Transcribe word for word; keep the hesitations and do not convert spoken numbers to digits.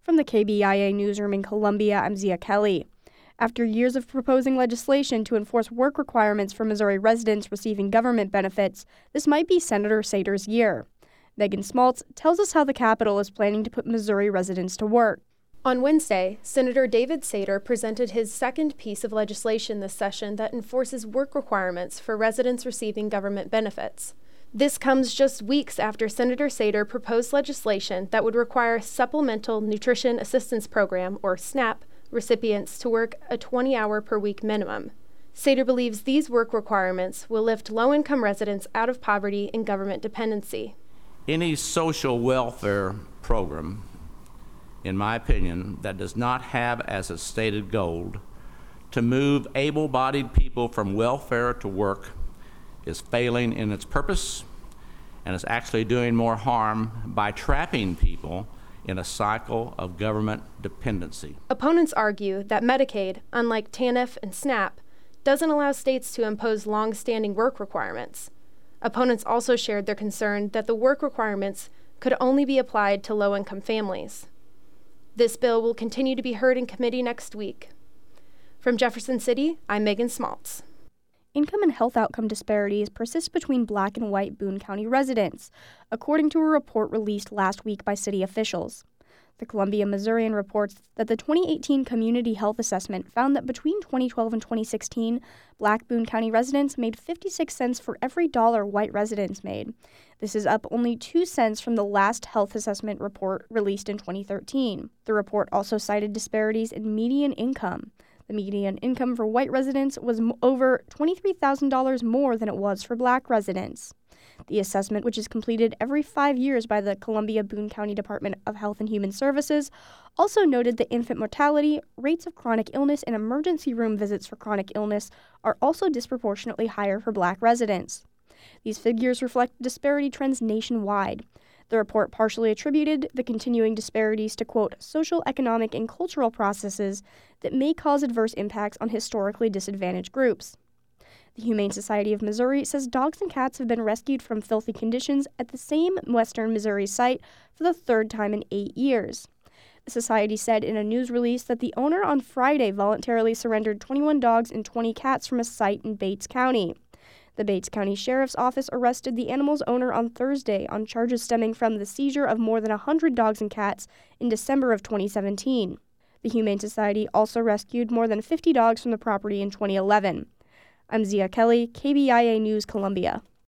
From the K B I A newsroom in Columbia, I'm Zia Kelly. After years of proposing legislation to enforce work requirements for Missouri residents receiving government benefits, this might be Senator Sater's year. Megan Smaltz tells us how the Capitol is planning to put Missouri residents to work. On Wednesday, Senator David Sater presented his second piece of legislation this session that enforces work requirements for residents receiving government benefits. This comes just weeks after Senator Sater proposed legislation that would require Supplemental Nutrition Assistance Program, or SNAP, recipients to work a twenty-hour per week minimum. Sater believes these work requirements will lift low-income residents out of poverty and government dependency. Any social welfare program, in my opinion, that does not have as a stated goal to move able-bodied people from welfare to work is failing in its purpose and is actually doing more harm by trapping people in a cycle of government dependency. Opponents argue that Medicaid, unlike TANF and SNAP, doesn't allow states to impose long-standing work requirements. Opponents also shared their concern that the work requirements could only be applied to low-income families. This bill will continue to be heard in committee next week. From Jefferson City, I'm Megan Smaltz. Income and health outcome disparities persist between Black and white Boone County residents, according to a report released last week by city officials. The Columbia Missourian reports that the twenty eighteen Community Health Assessment found that between twenty twelve and twenty sixteen, Black Boone County residents made fifty-six cents for every dollar white residents made. This is up only two cents from the last health assessment report released in twenty thirteen. The report also cited disparities in median income. The median income for white residents was m- over twenty-three thousand dollars more than it was for Black residents. The assessment, which is completed every five years by the Columbia Boone County Department of Health and Human Services, also noted that infant mortality, rates of chronic illness, and emergency room visits for chronic illness are also disproportionately higher for Black residents. These figures reflect disparity trends nationwide. The report partially attributed the continuing disparities to, quote, social, economic, and cultural processes that may cause adverse impacts on historically disadvantaged groups. The Humane Society of Missouri says dogs and cats have been rescued from filthy conditions at the same western Missouri site for the third time in eight years. The society said in a news release that the owner on Friday voluntarily surrendered twenty-one dogs and twenty cats from a site in Bates County. The Bates County Sheriff's Office arrested the animal's owner on Thursday on charges stemming from the seizure of more than one hundred dogs and cats in December of twenty seventeen. The Humane Society also rescued more than fifty dogs from the property in twenty eleven. I'm Zia Kelly, K B I A News, Columbia.